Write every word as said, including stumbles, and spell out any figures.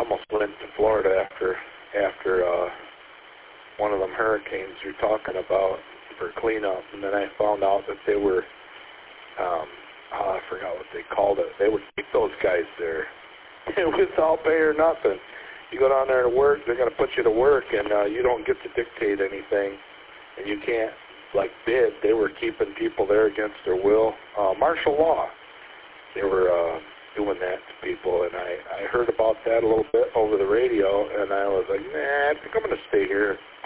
almost went to Florida after after uh, one of them hurricanes you're talking about for cleanup, and then I found out that they were, um, oh, I forgot what they called it. They would keep those guys there without pay or nothing. You go down there to work, they're going to put you to work, and uh, you don't get to dictate anything, and you can't, like, bid. They were keeping people there against their will. Uh, martial law. They were uh, doing that to people, and I, I heard about that a little bit over the radio, and I was like, nah, I think I'm going to stay here.